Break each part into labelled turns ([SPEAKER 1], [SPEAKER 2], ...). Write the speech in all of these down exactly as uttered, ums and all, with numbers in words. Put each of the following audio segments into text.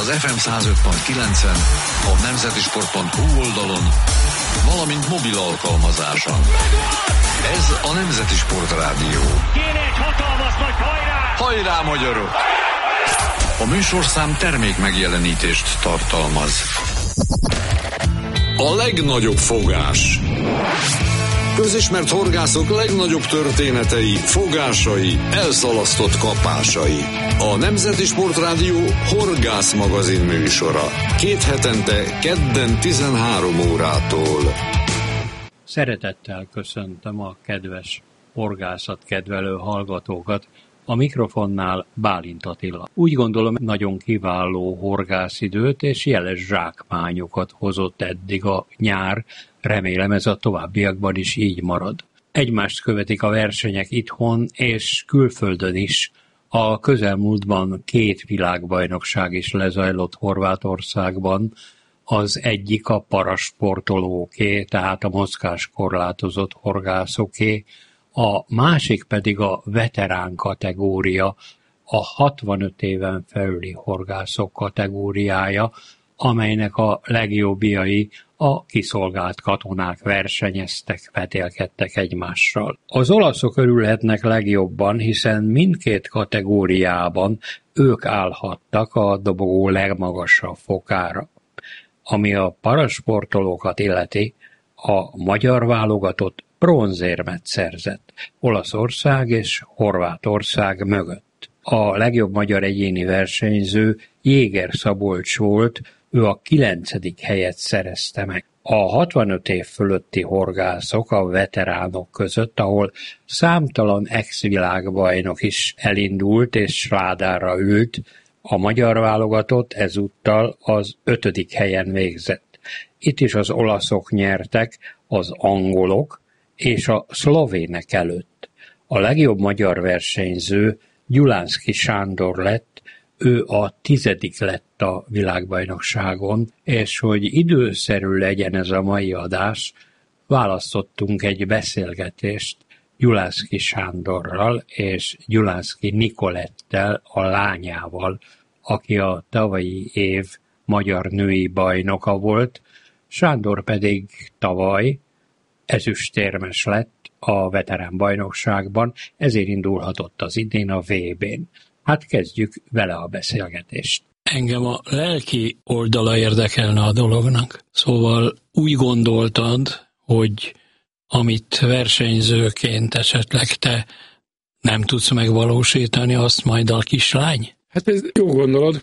[SPEAKER 1] az ef em száz öt pont kilencen, a nemzeti sport pont hu oldalon, valamint mobil alkalmazáson. Ez a Nemzeti Sport Rádió.
[SPEAKER 2] Kéne egy hatalmas nagy hajrá!
[SPEAKER 1] Hajrá, magyarok! A műsorszám termék megjelenítést tartalmaz. A legnagyobb fogás. Közismert horgászok legnagyobb történetei, fogásai, elszalasztott kapásai. A Nemzeti Sport Rádió horgász magazin műsora. Két hetente, kedden tizenhárom órától.
[SPEAKER 3] Szeretettel köszöntöm a kedves horgászat kedvelő hallgatókat. A mikrofonnál Bálint Attila. Úgy gondolom, nagyon kiváló horgászidőt és jeles zsákmányokat hozott eddig a nyár. Remélem ez a továbbiakban is így marad. Egymást követik a versenyek itthon és külföldön is. A közelmúltban két világbajnokság is lezajlott Horvátországban. Az egyik a parasportolóké, tehát a mozgáskorlátozott horgászoké, a másik pedig a veterán kategória, a hatvanöt éven felüli horgászok kategóriája, amelynek a legjobbjai a kiszolgált katonák versenyeztek, vetélkedtek egymással. Az olaszok örülhetnek legjobban, hiszen mindkét kategóriában ők állhattak a dobogó legmagasabb fokára. Ami a parasportolókat illeti, a magyar válogatott bronzérmet szerzett Olaszország és Horvátország mögött. A legjobb magyar egyéni versenyző Jéger Szabolcs volt, ő a kilencedik helyet szerezte meg. A hatvanöt év fölötti horgászok a veteránok között, ahol számtalan ex-világbajnok is elindult és rádára ült, a magyar válogatott ezúttal az ötödik helyen végzett. Itt is az olaszok nyertek, az angolok és a szlovének előtt. A legjobb magyar versenyző Gyulánszky Sándor lett, ő a tizedik lett a világbajnokságon, és hogy időszerű legyen ez a mai adás, választottunk egy beszélgetést Gyulánszky Sándorral és Gyulánszky Nicolettel, a lányával, aki a tavalyi év magyar női bajnoka volt, Sándor pedig tavaly ezüstérmes lett a veterán bajnokságban, ezért indulhatott az idén a vé bén. Hát kezdjük vele a beszélgetést. Engem a lelki oldala érdekelne a dolognak. Szóval úgy gondoltad, hogy amit versenyzőként esetleg te nem tudsz megvalósítani, azt majd a kislány?
[SPEAKER 4] Hát ez jó gondolod,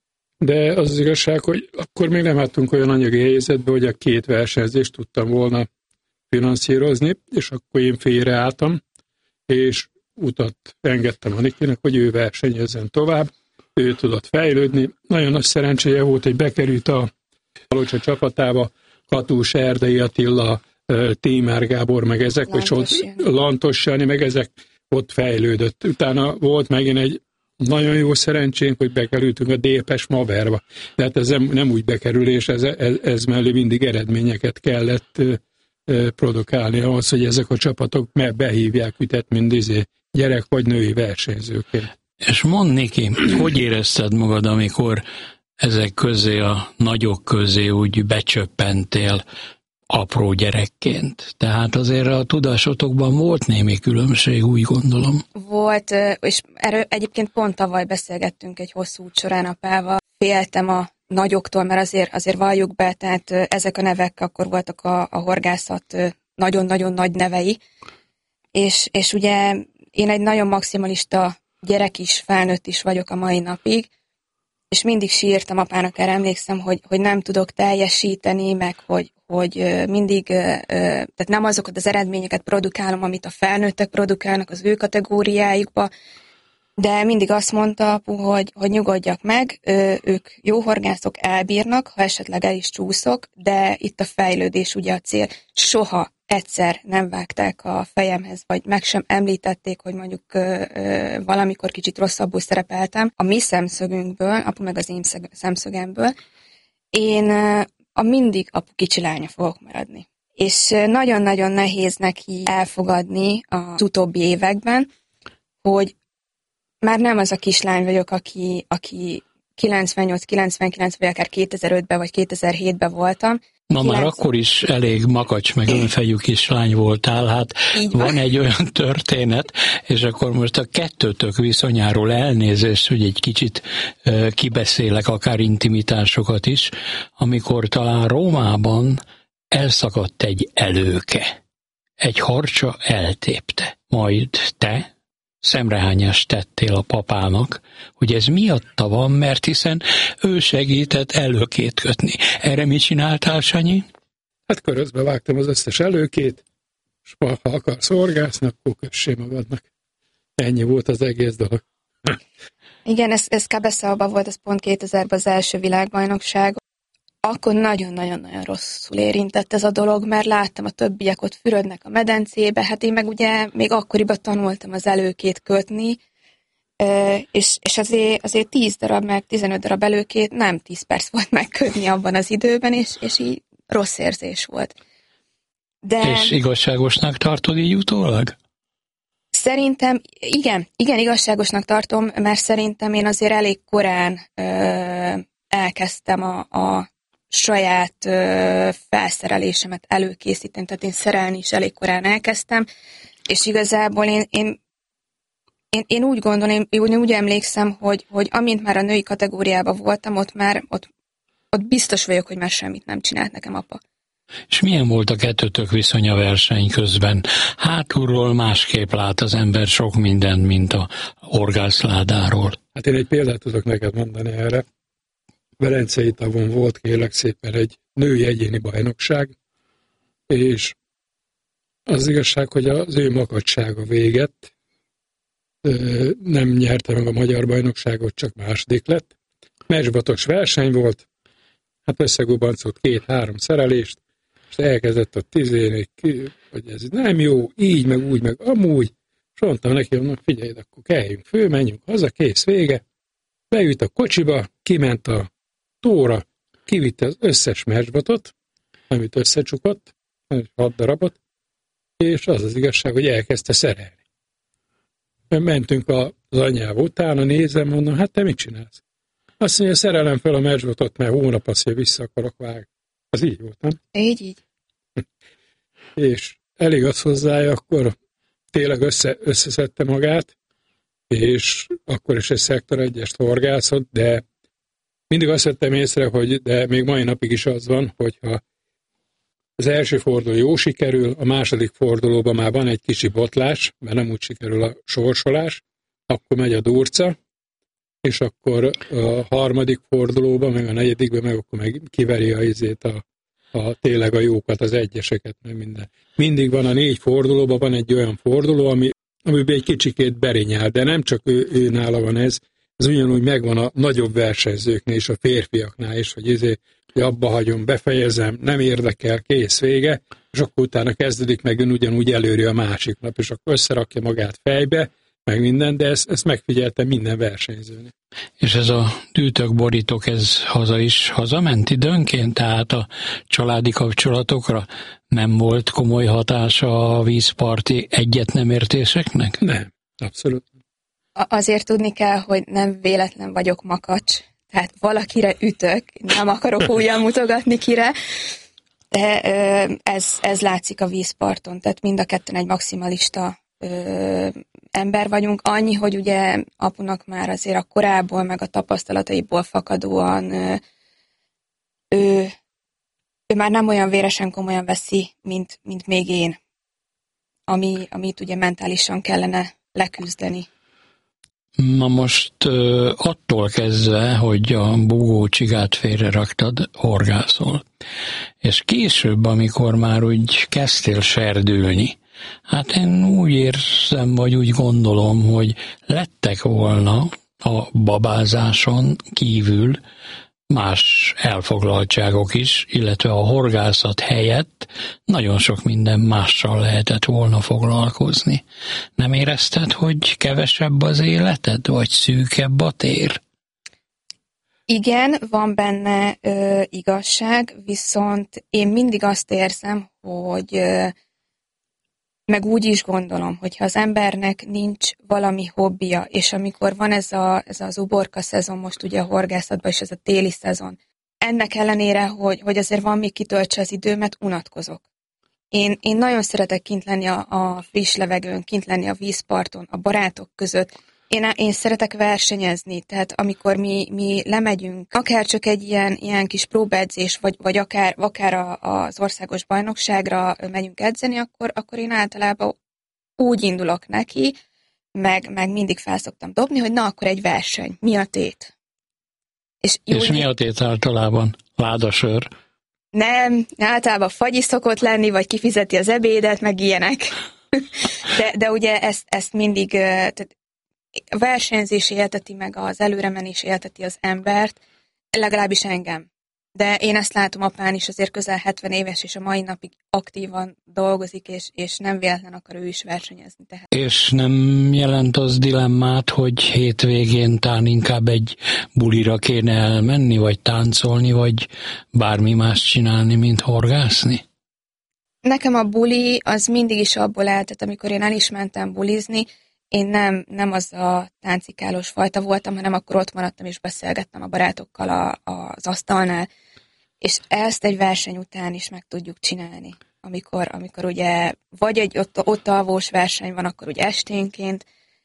[SPEAKER 4] de az az igazság, hogy akkor még nem álltunk olyan anyagi helyzetbe, hogy a két versenyzést tudtam volna finanszírozni, és akkor én félreálltam, és utat engedtem a Nikinek, hogy ő versenyezzen tovább, ő tudott fejlődni. Nagyon nagy szerencséje volt, hogy bekerült a Palocsa csapatába, Katús, Erdei Attila, Tímár Gábor, meg ezek, és ott Lantos Jani, meg ezek ott fejlődött. Utána volt megint egy nagyon jó szerencsénk, hogy bekerültünk a Dépes Maverba. Tehát ez nem, nem úgy bekerülés, ez, ez, ez mellé mindig eredményeket kellett produkálni ahhoz, hogy ezek a csapatok mert behívják ütet, mint izé, gyerek vagy női versenyzőként.
[SPEAKER 3] És mondd, Niki, hogy érezted magad, amikor ezek közé, a nagyok közé úgy becsöppentél apró gyerekként? Tehát azért a tudásotokban volt némi különbség, úgy gondolom.
[SPEAKER 5] Volt, és erről egyébként pont tavaly beszélgettünk egy hosszú út során apával. Féltem a nagyoktól, mert azért, azért valljuk be, tehát ezek a nevek akkor voltak a, a horgászat nagyon-nagyon nagy nevei, és, és ugye én egy nagyon maximalista gyerek is, felnőtt is vagyok a mai napig, és mindig sírtam apának, erre emlékszem, hogy, hogy nem tudok teljesíteni, meg hogy, hogy mindig, tehát nem azokat az eredményeket produkálom, amit a felnőttek produkálnak az ő kategóriájukba, de mindig azt mondta apu, hogy, hogy nyugodjak meg, ők jó horgászok, elbírnak, ha esetleg el is csúszok, de itt a fejlődés ugye a cél. Soha egyszer nem vágták a fejemhez, vagy meg sem említették, hogy mondjuk ö, ö, valamikor kicsit rosszabbul szerepeltem. A mi szemszögünkből, apu meg az én szemszögemből, én ö, a mindig apu kicsi lánya fogok maradni. És nagyon-nagyon nehéz neki elfogadni az utóbbi években, hogy már nem az a kislány vagyok, aki, aki kilencvennyolc kilencvenkilenc, vagy akár kétezer-ötben, vagy kétezer-hétben voltam.
[SPEAKER 3] Na kilenc... már akkor is elég makacs, meg önfejű kislány voltál, hát így van. Van egy olyan történet, és akkor most a kettőtök viszonyáról elnézést, hogy egy kicsit uh, kibeszélek akár intimitásokat is, amikor talán Rómában elszakadt egy előke, egy harcsa eltépte, majd te szemrehányást tettél a papának, hogy ez miatta van, mert hiszen ő segített előkét kötni. Erre mit csináltál, Sanyi?
[SPEAKER 4] Hát körözbe vágtam az összes előkét, és ha akarsz orgászni, akkor kössé magadnak. Ennyi volt az egész dolog.
[SPEAKER 5] Igen, ez, ez Cabezalban volt, ez pont kétezerben az első világbajnokság. Akkor nagyon-nagyon-nagyon rosszul érintett ez a dolog, mert láttam a többiek ott fürödnek a medencébe, hát én meg ugye még akkoriban tanultam az előkét kötni, és, és azért, azért tíz darab, meg tizenöt darab előkét nem tíz perc volt megkötni abban az időben, és, és így rossz érzés volt. De
[SPEAKER 3] és igazságosnak tartod így utólag?
[SPEAKER 5] Szerintem, igen, igen, igazságosnak tartom, mert szerintem én azért elég korán ö, elkezdtem a, a saját ö, felszerelésemet előkészíteni, tehát én szerelni is elég korán elkezdtem, és igazából én, én, én, én úgy gondolom, én úgy, úgy emlékszem, hogy, hogy amint már a női kategóriában voltam, ott már ott, ott biztos vagyok, hogy már semmit nem csinált nekem apa.
[SPEAKER 3] És milyen volt a kettőtök viszony a verseny közben? Hátulról másképp lát az ember sok mindent, mint a orgászládáról.
[SPEAKER 4] Hát én egy példát tudok neked mondani erre. Velencei tavon volt kérlek szépen egy női egyéni bajnokság, és az igazság, hogy az ő makacsága véget, nem nyerte meg a magyar bajnokságot, csak második lett. Meccsbatos verseny volt, hát összegubancolt két-három szerelést, és elkezdett a tizéni, hogy ez nem jó, így, meg úgy, meg amúgy, és mondtam neki, hogy figyelj, akkor kelljünk föl, menjünk haza, kész, vége. Beült a kocsiba, kiment a tóra, kivitte az összes meccsbatot, amit összecsukott, hat darabot, és az az igazság, hogy elkezdte szerelni. Mentünk az anyjába utána, nézem, mondom, hát te mit csinálsz? Azt mondja, szerelem fel a meccsbotot, mert hónap azt, hogy vissza akarok vágni. Az így volt, nem?
[SPEAKER 5] Így, így.
[SPEAKER 4] És elég az hozzája, akkor tényleg össze, összeszedte magát, és akkor is egy szektor egyest horgászott, de mindig azt vettem észre, hogy de még mai napig is az van, hogyha az első forduló jó sikerül, a második fordulóban már van egy kicsi botlás, mert nem úgy sikerül a sorsolás, akkor megy a durca, és akkor a harmadik fordulóban, meg a negyedikben, meg akkor meg kiveri a izét, a, a tényleg a jókat, az egyeseket, meg minden. Mindig van a négy fordulóban, van egy olyan forduló, ami, amiben egy kicsikét berinyál, de nem csak ő, ő nála van ez, ez ugyanúgy megvan a nagyobb versenyzőknél és a férfiaknál is, hogy izé, hogy abba hagyom, befejezem, nem érdekel, kész, vége, és akkor utána kezdődik meg ön ugyanúgy előri a másik nap, és akkor összerakja magát fejbe, meg minden, de ezt, ezt megfigyeltem minden versenyzőnek.
[SPEAKER 3] És ez a dűtök, borítok, ez haza is hazament időnként, tehát a családi kapcsolatokra nem volt komoly hatása a vízparti egyet nem értéseknek?
[SPEAKER 4] Nem, abszolút.
[SPEAKER 5] Azért tudni kell, hogy nem véletlen vagyok makacs, tehát valakire ütök, nem akarok újra mutogatni kire, de ez, ez látszik a vízparton, tehát mind a ketten egy maximalista ö, ember vagyunk. Annyi, hogy ugye apunak már azért a korából, meg a tapasztalataiból fakadóan ö, ő, ő már nem olyan véresen komolyan veszi, mint, mint még én, ami, amit ugye mentálisan kellene leküzdeni.
[SPEAKER 3] Na most attól kezdve, hogy a bugócsigát félre raktad, horgászol. És később, amikor már úgy kezdtél serdülni, hát én úgy érzem, vagy úgy gondolom, hogy lettek volna a babázáson kívül más elfoglaltságok is, illetve a horgászat helyett nagyon sok minden mással lehetett volna foglalkozni. Nem érezted, hogy kevesebb az életed, vagy szűkebb a tér?
[SPEAKER 5] Igen, van benne ö, igazság, viszont én mindig azt érzem, hogy ö, meg úgy is gondolom, hogyha az embernek nincs valami hobbija, és amikor van ez, a, ez az uborka szezon, most ugye a horgászatban, és ez a téli szezon, ennek ellenére, hogy, hogy azért van még kitöltse az időmet, unatkozok. Én, én nagyon szeretek kint lenni a, a friss levegőn, kint lenni a vízparton, a barátok között. Én, én szeretek versenyezni, tehát amikor mi, mi lemegyünk, akár csak egy ilyen, ilyen kis próbaedzés, vagy, vagy akár, akár a, az országos bajnokságra megyünk edzeni, akkor, akkor én általában úgy indulok neki, meg, meg mindig felszoktam dobni, hogy na, akkor egy verseny. Mi a tét? És,
[SPEAKER 6] és mi a tét általában? Ládasör?
[SPEAKER 5] Nem, általában fagyi szokott lenni, vagy kifizeti az ebédet, meg ilyenek. De, de ugye ezt, ezt mindig, tehát a versenyzés élteti meg, az előremenés élteti az embert, legalábbis engem. De én ezt látom, apán is azért közel hetven éves, és a mai napig aktívan dolgozik, és, és nem véletlen akar ő is versenyezni. Tehát.
[SPEAKER 6] És nem jelent az dilemmát, hogy hétvégén tán inkább egy bulira kéne elmenni, vagy táncolni, vagy bármi más csinálni, mint horgászni?
[SPEAKER 5] Nekem a buli az mindig is abból állt, tehát amikor én el is mentem bulizni, én nem, nem az a táncikálós fajta voltam, hanem akkor ott maradtam és beszélgettem a barátokkal a, az asztalnál, és ezt egy verseny után is meg tudjuk csinálni. Amikor, amikor ugye vagy egy ott, ott alvós verseny van, akkor ugye esténként.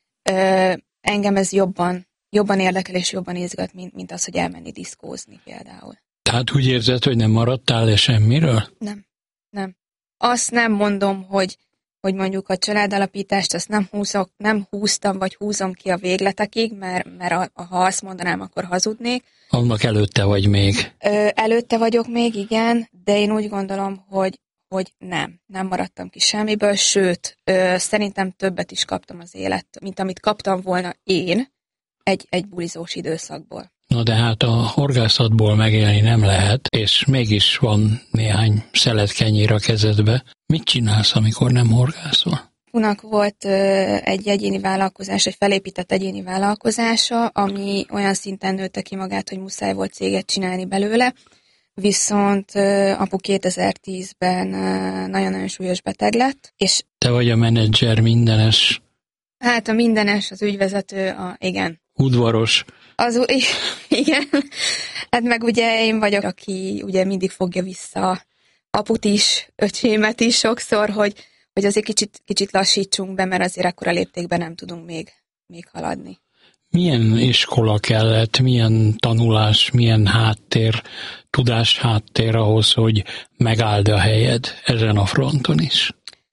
[SPEAKER 5] Ö, engem ez jobban, jobban érdekel és jobban izgat, mint, mint az, hogy elmenni diszkózni például.
[SPEAKER 6] Tehát úgy érzed, hogy nem maradtál le semmiről?
[SPEAKER 5] Nem, nem. Azt nem mondom, hogy hogy mondjuk a családalapítást azt nem, húzok, nem húztam, vagy húzom ki a végletekig, mert, mert a, ha azt mondanám, akkor hazudnék.
[SPEAKER 6] Annak előtte vagy még?
[SPEAKER 5] Ö, előtte vagyok még, igen, de én úgy gondolom, hogy, hogy nem, nem maradtam ki semmiből, sőt, ö, szerintem többet is kaptam az élettől, mint amit kaptam volna én egy, egy bulizós időszakból.
[SPEAKER 6] Na de hát a horgászatból megélni nem lehet, és mégis van néhány szelet kenyér a kezedbe. Mit csinálsz, amikor nem horgászol?
[SPEAKER 5] Apunak volt ö, egy egyéni vállalkozás, egy felépített egyéni vállalkozása, ami olyan szinten nőtte ki magát, hogy muszáj volt céget csinálni belőle, viszont ö, apu kétezer-tízben ö, nagyon-nagyon súlyos beteg lett. És
[SPEAKER 6] te vagy a menedzser, mindenes?
[SPEAKER 5] Hát a mindenes, az ügyvezető, a, igen.
[SPEAKER 6] Udvaros?
[SPEAKER 5] Az, igen, hát meg ugye én vagyok, aki ugye mindig fogja vissza aput is, öcsémet is sokszor, hogy, hogy azért kicsit, kicsit lassítsunk be, mert azért akkora léptékben nem tudunk még, még haladni.
[SPEAKER 6] Milyen iskola kellett, milyen tanulás, milyen háttér, tudás háttér ahhoz, hogy megálld a helyed ezen a fronton is?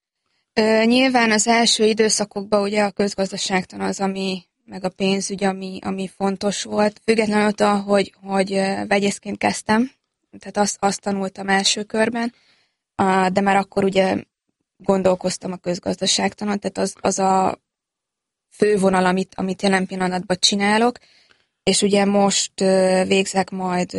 [SPEAKER 5] Ö, nyilván az első időszakokban ugye a közgazdaságtan az, ami meg a pénzügy, ami, ami fontos volt. Függetlenül attól, hogy, hogy vegyészként kezdtem, tehát azt, azt tanultam első körben, de már akkor ugye gondolkoztam a közgazdaságtanon, tehát az, az a fővonal, amit, amit jelen pillanatban csinálok, és ugye most végzek majd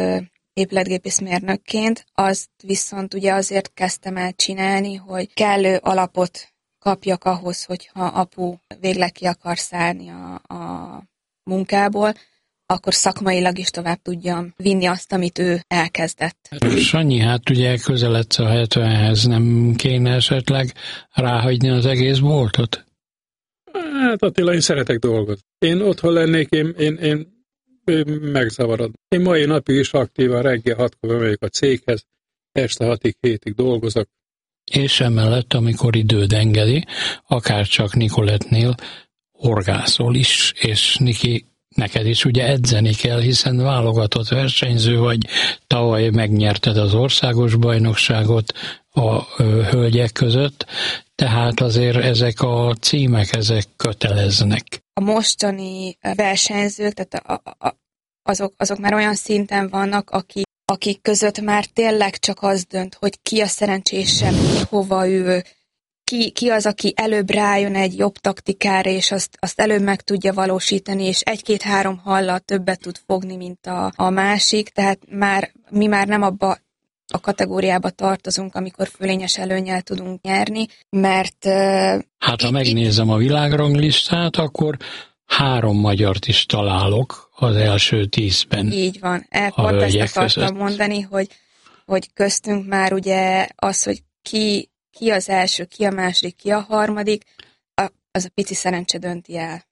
[SPEAKER 5] épületgépészmérnökként, azt viszont ugye azért kezdtem el csinálni, hogy kellő alapot kapjak ahhoz, hogyha apu végleg ki akar szállni a, a munkából, akkor szakmailag is tovább tudjam vinni azt, amit ő elkezdett.
[SPEAKER 6] Sanyi, hát ugye közeledsz a hetvenhez, nem kéne esetleg ráhagyni az egész boltot?
[SPEAKER 4] Hát Attila, én szeretek dolgozni. Én otthon lennék, én, én, én, én megzavarod. Én mai napig is aktívan reggel hatkor bemegyek a céghez, este hatig, hétig dolgozok.
[SPEAKER 6] És emellett, amikor időd engedi, akár csak Nicolettnél horgászol is, és Niki, neked is ugye edzeni kell, hiszen válogatott versenyző vagy, tavaly megnyerted az országos bajnokságot a ö, hölgyek között, tehát azért ezek a címek, ezek köteleznek.
[SPEAKER 5] A mostani versenyzők, tehát a, a, azok, azok már olyan szinten vannak, akik akik között már tényleg csak az dönt, hogy ki a szerencsésebb, ki hova ül, ki, ki az, aki előbb rájön egy jobb taktikára, és azt, azt előbb meg tudja valósítani, és egy-két-három hallal többet tud fogni, mint a, a másik, tehát már, mi már nem abba a kategóriába tartozunk, amikor fölényes előnnyel tudunk nyerni, mert...
[SPEAKER 6] Hát ha megnézem a világranglistát, akkor három magyart is találok az első tízben.
[SPEAKER 5] Így van. Pont ezt akartam mondani, hogy, hogy köztünk már ugye az, hogy ki ki az első, ki a második, ki a harmadik, a, az a pici szerencse dönti el.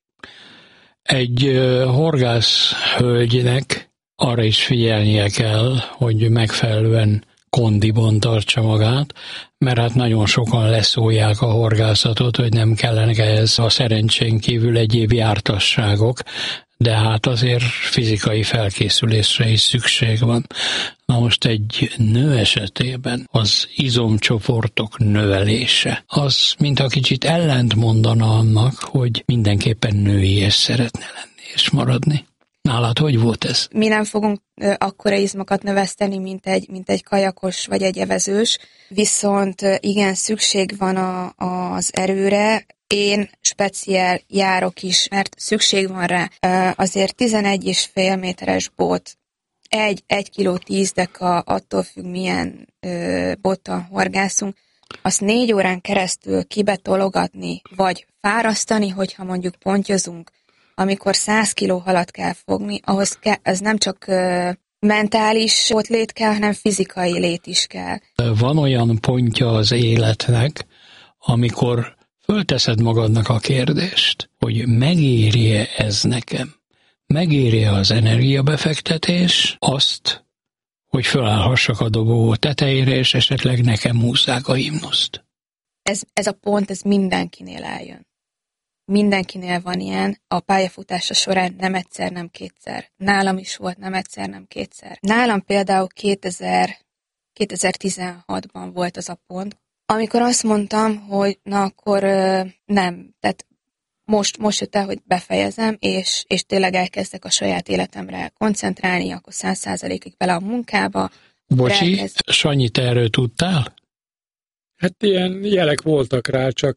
[SPEAKER 6] Egy uh, horgász hölgynek arra is figyelnie kell, hogy megfelelően kondiban tartsa magát, mert hát nagyon sokan leszólják a horgászatot, hogy nem kellenek ehhez a szerencsén kívül egyéb jártasságok, de hát azért fizikai felkészülésre is szükség van. Na most egy nő esetében az izomcsoportok növelése, az mintha kicsit ellent mondana annak, hogy mindenképpen nőies szeretne lenni és maradni. Nálad hogy volt ez?
[SPEAKER 5] Mi nem fogunk ö, akkora izmokat növeszteni, mint egy, mint egy kajakos vagy egy evezős, viszont ö, igen, szükség van a, az erőre. Én speciál járok is, mert szükség van rá. Ö, azért tizenegy és fél méteres bot, egy, egy kiló tíz deka, attól függ milyen ö, bottal horgászunk, azt négy órán keresztül kibetologatni, vagy fárasztani, hogyha mondjuk pontyozunk, amikor száz kiló halat kell fogni, ahhoz ke- az nem csak ö, mentális ott lét kell, hanem fizikai lét is kell.
[SPEAKER 6] Van olyan pontja az életnek, amikor fölteszed magadnak a kérdést, hogy megéri-e ez nekem? Megéri-e az energiabefektetés azt, hogy fölállhassak a dobogó tetejére, és esetleg nekem húzzák a himnuszt?
[SPEAKER 5] Ez, ez a pont, ez mindenkinél eljön. Mindenkinél van ilyen, a pályafutása során nem egyszer, nem kétszer. Nálam is volt nem egyszer, nem kétszer. Nálam például kétezer, kétezer-tizenhatban volt az a pont, amikor azt mondtam, hogy na akkor ö, nem, tehát most, most jött el, hogy befejezem, és, és tényleg elkezdek a saját életemre koncentrálni, akkor száz százalékig bele a munkába.
[SPEAKER 6] Bocsi,
[SPEAKER 5] elkezd...
[SPEAKER 6] Sanyi, te erről tudtál?
[SPEAKER 4] Hát ilyen jelek voltak rá, csak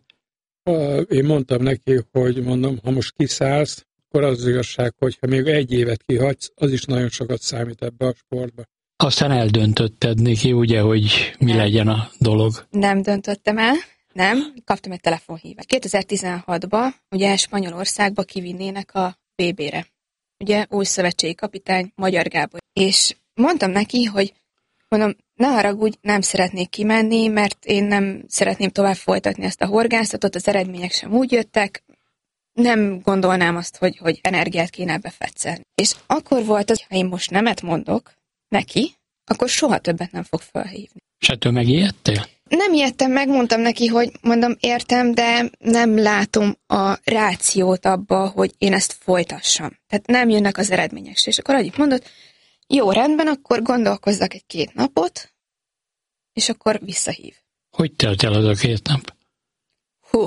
[SPEAKER 4] én mondtam neki, hogy mondom, ha most kiszállsz, akkor az, az igazság, hogyha még egy évet kihagysz, az is nagyon sokat számít ebbe a sportba.
[SPEAKER 6] Aztán eldöntötted neki, ugye, hogy mi
[SPEAKER 5] nem.
[SPEAKER 6] legyen a dolog.
[SPEAKER 5] Nem döntöttem el, nem, kaptam egy telefonhívást. kétezer-tizenhatban ugye Spanyolországba kivinnének a bé bé-re. Ugye új szövetségi kapitány, Magyar Gábor. És mondtam neki, hogy mondom, ne haragudj, nem szeretnék kimenni, mert én nem szeretném tovább folytatni ezt a horgászatot, az eredmények sem úgy jöttek, nem gondolnám azt, hogy, hogy energiát kéne befetszelni. És akkor volt az, ha én most nemet mondok neki, akkor soha többet nem fog felhívni.
[SPEAKER 6] És ettől megijedtél?
[SPEAKER 5] Nem ijedtem, megmondtam neki, hogy mondom, értem, de nem látom a rációt abba, hogy én ezt folytassam. Tehát nem jönnek az eredmények. És akkor annyit mondott, jó, rendben, akkor gondolkozzak egy két napot, és akkor visszahív.
[SPEAKER 6] Hogy telt el az a két nap?
[SPEAKER 5] Hú.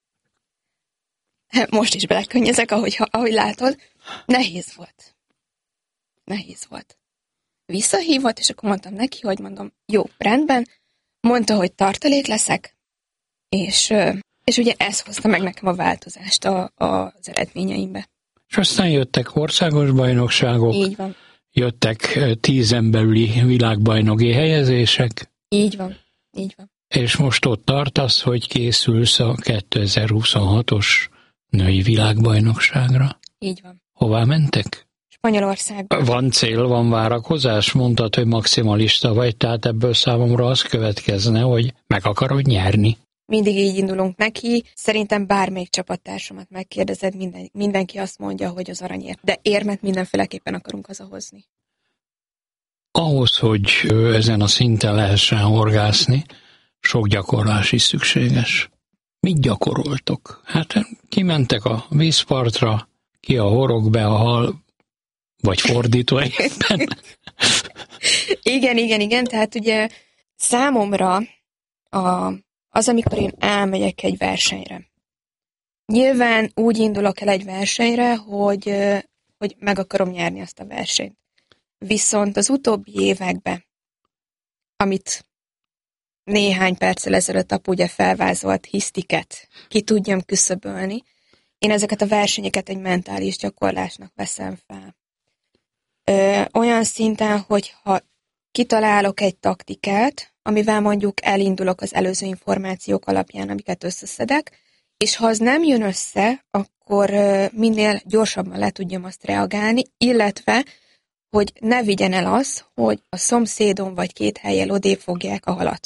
[SPEAKER 5] Most is belekönnyezek, ahogy, ahogy látod. Nehéz volt. Nehéz volt. Visszahívott, és akkor mondtam neki, hogy mondom, jó, rendben. Mondta, hogy tartalék leszek, és, és ugye ez hozta meg nekem a változást a, a, az eredményeimbe.
[SPEAKER 6] És aztán jöttek országos bajnokságok.
[SPEAKER 5] Így van.
[SPEAKER 6] Jöttek tízen belüli világbajnoki helyezések.
[SPEAKER 5] Így van, így van.
[SPEAKER 6] És most ott tartasz, hogy készülsz a kétezer-huszonhatos női világbajnokságra.
[SPEAKER 5] Így van.
[SPEAKER 6] Hová mentek?
[SPEAKER 5] Spanyolországban.
[SPEAKER 6] Van cél, van várakozás? Mondtad, hogy maximalista vagy, tehát ebből számomra az következne, hogy meg akarod nyerni.
[SPEAKER 5] Mindig így indulunk neki. Szerintem bármelyik csapattársamat megkérdezed, minden, mindenki azt mondja, hogy az aranyért. De érmet mindenféleképpen akarunk hazahozni.
[SPEAKER 6] Ahhoz, hogy ezen a szinten lehessen horgászni, sok gyakorlás is szükséges. Mit gyakoroltok? Hát kimentek a vízpartra, ki a horogbe, a hal, vagy fordítva éppen.
[SPEAKER 5] igen, igen, igen. Tehát ugye számomra a, az, amikor én elmegyek egy versenyre. Nyilván úgy indulok el egy versenyre, hogy, hogy meg akarom nyerni azt a versenyt. Viszont az utóbbi években, amit néhány perccel ezelőtt apu ugye felvázolt hisztiket, ki tudjam küszöbölni, én ezeket a versenyeket egy mentális gyakorlásnak veszem fel. Ö, olyan szinten, hogy ha kitalálok egy taktikát, amivel mondjuk elindulok az előző információk alapján, amiket összeszedek, és ha az nem jön össze, akkor ö, minél gyorsabban le tudjam azt reagálni, illetve hogy ne vigyen el az, hogy a szomszédon vagy két helyen odébb fogják a halat.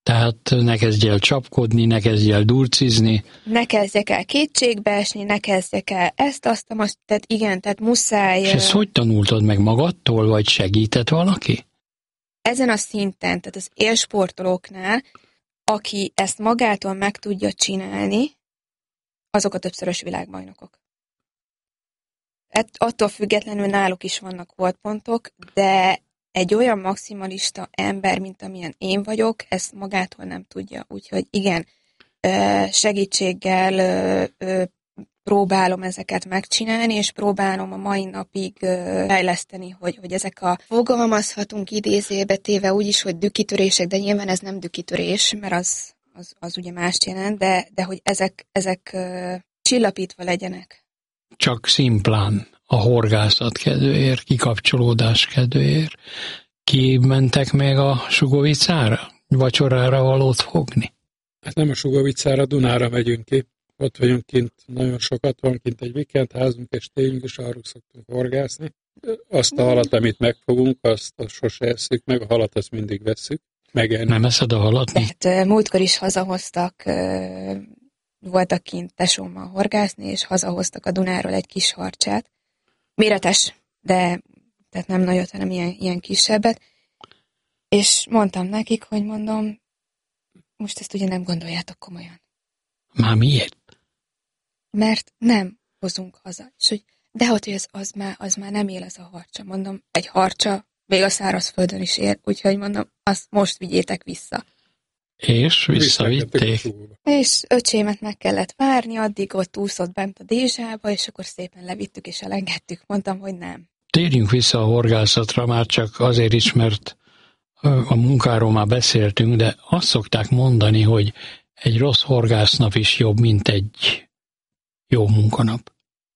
[SPEAKER 6] Tehát ne kezdj el csapkodni, ne kezdj el durcizni.
[SPEAKER 5] Ne kezdjek el kétségbe esni, ne kezdjek el ezt, azt, azt, tehát igen, tehát muszáj...
[SPEAKER 6] És ezt hogy tanultad meg magadtól, vagy segített valaki?
[SPEAKER 5] Ezen a szinten, tehát az élsportolóknál, aki ezt magától meg tudja csinálni, azok a többszörös világbajnokok. Ett, attól függetlenül náluk is vannak holtpontok, de egy olyan maximalista ember, mint amilyen én vagyok, ezt magától nem tudja. Úgyhogy igen, segítséggel próbálom ezeket megcsinálni, és próbálom a mai napig fejleszteni, hogy, hogy ezek a fogalmazhatunk idézőjelbe téve úgyis, hogy dükkitörések, de nyilván ez nem dükkitörés, mert az, az, az ugye mást jelent, de, de hogy ezek, ezek csillapítva legyenek.
[SPEAKER 6] Csak szimplán a horgászat kedvéért, kikapcsolódás kedvéért. Kimentek meg a Sugovicára? Vacsorára valót fogni?
[SPEAKER 4] Hát nem a Sugovicára, Dunára megyünk ki. Ott vagyunk kint, nagyon sokat van kint egy vikendházunk, és tényleg is arra szoktunk horgászni. Azt a halat, amit megfogunk, azt, azt sose eszük meg, a halat azt mindig vesszük. Megenni.
[SPEAKER 6] Nem eszed a halat?
[SPEAKER 5] Tehát múltkor is hazahoztak, voltak kint tesómmal horgászni, és hazahoztak a Dunáról egy kis harcsát. Méretes, de tehát nem nagyot, hanem ilyen, ilyen kisebbet. És mondtam nekik, hogy mondom, most ezt ugye nem gondoljátok komolyan.
[SPEAKER 6] Már miért?
[SPEAKER 5] Mert nem hozunk haza. És hogy dehogy, hogy az, az, már, az már nem él ez a harcsa. Mondom, egy harcsa még a szárazföldön is él, úgyhogy mondom, azt most vigyétek vissza.
[SPEAKER 6] És visszavitték.
[SPEAKER 5] És öcsémet meg kellett várni, addig ott úszott bent a Dézsába, és akkor szépen levittük és elengedtük. Mondtam, hogy nem.
[SPEAKER 6] Térjünk vissza a horgászatra, már csak azért is, mert a munkáról már beszéltünk, de azt szokták mondani, hogy egy rossz horgásznap is jobb, mint egy jó munkanap.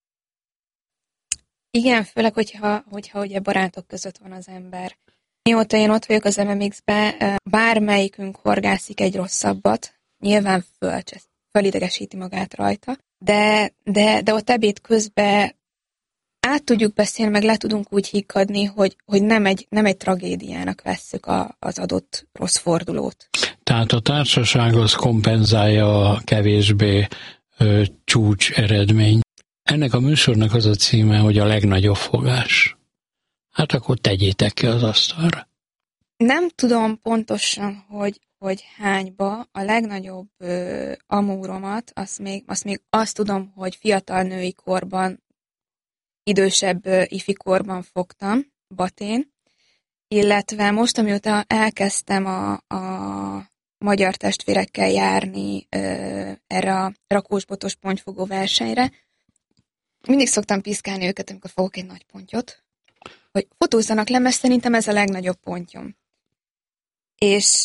[SPEAKER 5] Igen, főleg, hogyha, hogyha ugye barátok között van az ember. Mióta én ott vagyok az em em iksz-be, bármelyikünk horgászik egy rosszabbat, nyilván fölcsesz, fölidegesíti magát rajta, de, de, de ott ebéd közben át tudjuk beszélni, meg le tudunk úgy hikkadni, hogy, hogy nem, egy, nem egy tragédiának vesszük a, az adott rossz fordulót.
[SPEAKER 6] Tehát a társaság az kompenzálja a kevésbé ö, csúcs eredmény. Ennek a műsornak az a címe, hogy a legnagyobb fogás. Hát akkor tegyétek ki az asztalra.
[SPEAKER 5] Nem tudom pontosan, hogy, hogy hányba a legnagyobb ö, amúromat, azt még, azt még azt tudom, hogy fiatal női korban, idősebb ö, ifi korban fogtam, Batén, illetve most, amióta elkezdtem a, a magyar testvérekkel járni ö, erre a rakósbotos pontyfogó versenyre, mindig szoktam piszkálni őket, amikor fogok egy nagy pontyot, hogy fotózzanak le, mert szerintem ez a legnagyobb pontyom. És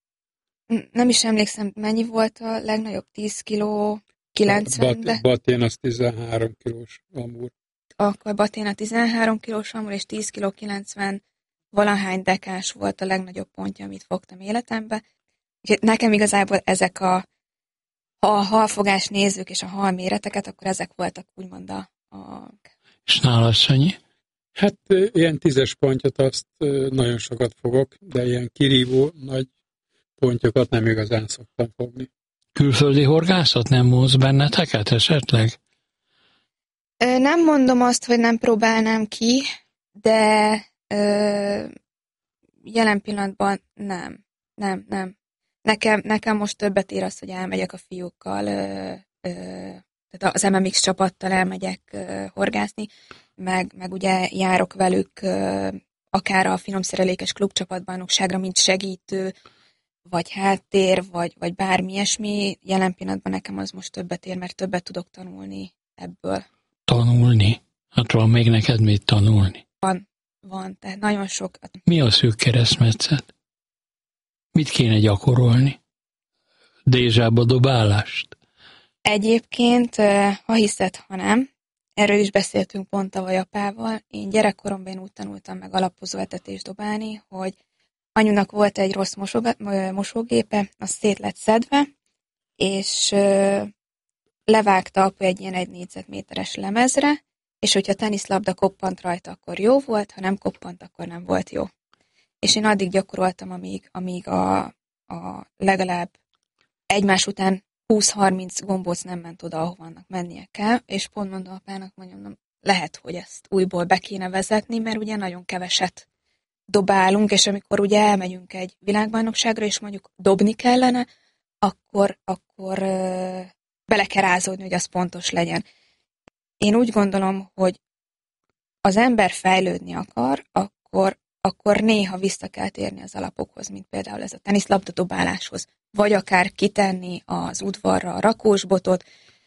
[SPEAKER 5] nem is emlékszem, mennyi volt a legnagyobb, tíz kiló, kilencven, de...
[SPEAKER 4] Batén az tizenhárom kilós amúr.
[SPEAKER 5] Akkor Batén a tizenhárom kilós amúr, és tíz kiló kilencven valahány dekás volt a legnagyobb pontja, amit fogtam életembe. Úgyhogy nekem igazából ezek a, ha a halfogás nézzük, és a hal méreteket, akkor ezek voltak úgymond a... a...
[SPEAKER 6] És nálad, Sanyi?
[SPEAKER 4] Hát ilyen tízes pontyot azt nagyon sokat fogok, de ilyen kirívó nagy pontyokat nem igazán szoktam fogni.
[SPEAKER 6] Külföldi horgászat nem moz benneteket esetleg?
[SPEAKER 5] Nem mondom azt, hogy nem próbálnám ki, de ö, jelen pillanatban nem. Nem, nem. Nekem, nekem most többet ér az, hogy elmegyek a fiúkkal, ö, ö, tehát az em em iksz csapattal elmegyek ö, horgászni, meg, meg ugye járok velük ö, akár a finomszerelékes klubcsapatbajnokságra, mint segítő, vagy háttér, vagy, vagy bármi ilyesmi. Jelen pillanatban nekem az most többet ér, mert többet tudok tanulni ebből.
[SPEAKER 6] Tanulni? Hát van még neked mit tanulni?
[SPEAKER 5] Van, van, tehát nagyon sok.
[SPEAKER 6] Mi a szűk keresztmetszet? Mit kéne gyakorolni? Dézsába dobálást?
[SPEAKER 5] Egyébként, ha hiszed, ha nem, erről is beszéltünk pont tavaly apával. Én gyerekkoromban én úgy tanultam meg alapozó etetést dobálni, hogy anyunak volt egy rossz mosógépe, az szét lett szedve, és levágta apu egy ilyen egy négyzetméteres lemezre, és hogyha teniszlabda koppant rajta, akkor jó volt, ha nem koppant, akkor nem volt jó. És én addig gyakoroltam, amíg, amíg a a legalább egymás után húsz-harminc gombóc nem ment oda, ahova annak mennie kell, és pont mondom apának, mondjam, lehet, hogy ezt újból be kéne vezetni, mert ugye nagyon keveset dobálunk, és amikor ugye elmegyünk egy világbajnokságra, és mondjuk dobni kellene, akkor, akkor ö, bele kell rázódni, hogy az pontos legyen. Én úgy gondolom, hogy az ember fejlődni akar, akkor, akkor néha vissza kell térni az alapokhoz, mint például ez a teniszlabdadobáláshoz, vagy akár kitenni az udvarra a rakósbotot,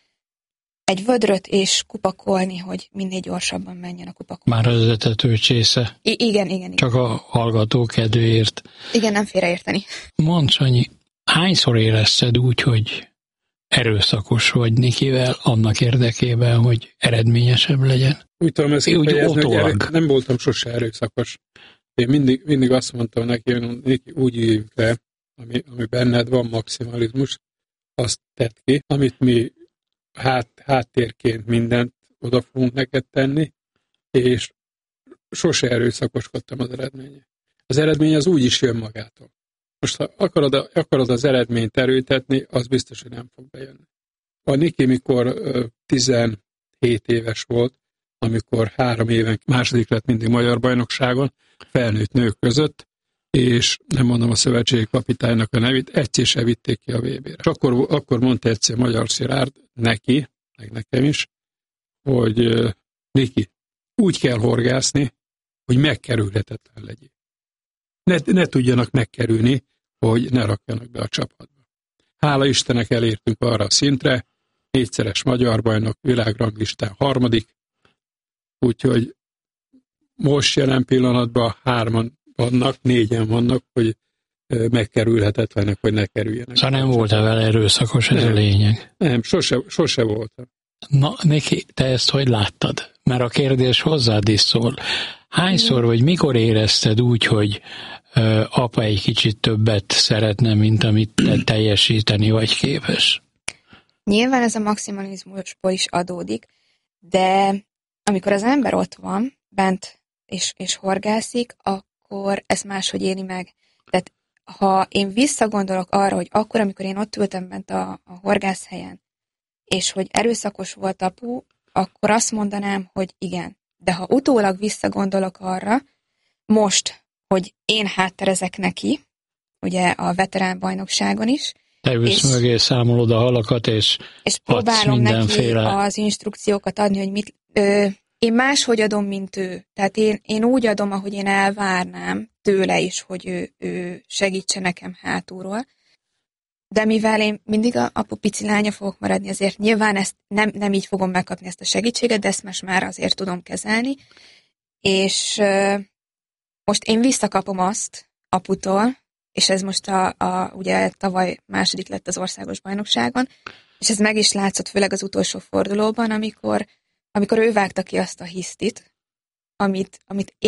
[SPEAKER 5] egy vödröt és kupakolni, hogy minél gyorsabban menjen a kupakol.
[SPEAKER 6] Már az etető csésze.
[SPEAKER 5] I- igen, igen, igen.
[SPEAKER 6] Csak a hallgató kedvéért.
[SPEAKER 5] Igen, nem félreérteni.
[SPEAKER 6] Mondd, Sanyi, hányszor érezted úgy, hogy erőszakos vagy Nikivel annak érdekében, hogy eredményesebb legyen?
[SPEAKER 4] Úgy tudom ezt
[SPEAKER 6] Úgy
[SPEAKER 4] kifejezni, hogy erő,
[SPEAKER 6] utólag.
[SPEAKER 4] nem voltam sose erőszakos. Én mindig, mindig azt mondtam neki, hogy Niki, úgy írjuk le, ami, ami benned van, maximalizmus, azt tedd ki, amit mi hát, háttérként mindent oda fogunk neked tenni, és sose erőszakoskodtam az eredménye. Az eredmény az úgy is jön magától. Most ha akarod, akarod az eredményt erőtetni, az biztos, hogy nem fog bejönni. A Niki, mikor ö, tizenhét éves volt, amikor három éven második lett mindig magyar bajnokságon, felnőtt nők között, és nem mondom a szövetségi kapitánynak a nevét, egyszer se vitték ki a vé bére. És akkor, akkor mondta egyszer Magyar Szilárd neki, meg nekem is, hogy uh, Niki, úgy kell horgászni, hogy megkerülhetetlen legyél. Ne, ne tudjanak megkerülni, hogy ne rakjanak be a csapatba. Hála Istennek elértünk arra a szintre, négyszeres magyar bajnok, világranglistán harmadik, úgyhogy most jelen pillanatban hárman vannak, négyen vannak, hogy megkerülhetetlenek, hogy ne kerüljenek.
[SPEAKER 6] Szóval nem voltál vele erőszakos, ez
[SPEAKER 4] nem,
[SPEAKER 6] a lényeg.
[SPEAKER 4] Nem, sose, sose voltam.
[SPEAKER 6] Na, Niki, te ezt hogy láttad? Mert a kérdés hozzád is szól. Hányszor vagy mikor érezted úgy, hogy ö, apa egy kicsit többet szeretne, mint amit te teljesíteni vagy képes?
[SPEAKER 5] Nyilván ez a maximalizmusból is adódik, de amikor az ember ott van, bent és, és horgászik, akkor ezt máshogy éli meg. Tehát ha én visszagondolok arra, hogy akkor, amikor én ott ültem bent a, a horgászhelyen, és hogy erőszakos volt apu, akkor azt mondanám, hogy igen. De ha utólag visszagondolok arra, most, hogy én hátterezek neki, ugye a veterán bajnokságon is,
[SPEAKER 6] Te ülsz
[SPEAKER 5] és,
[SPEAKER 6] mögé, számolod a halakat, és
[SPEAKER 5] és próbálom neki az instrukciókat adni, hogy mit... Ö, én máshogy adom, mint ő. Tehát én, én úgy adom, ahogy én elvárnám tőle is, hogy ő, ő segítse nekem hátulról. De mivel én mindig a apu pici lánya fogok maradni, azért nyilván ezt nem, nem így fogom megkapni ezt a segítséget, de ezt most már azért tudom kezelni. És ö, most én visszakapom azt aputól, és ez most a, a, ugye tavaly második lett az országos bajnokságon, és ez meg is látszott, főleg az utolsó fordulóban, amikor, amikor ő vágta ki azt a hisztit, amit, amit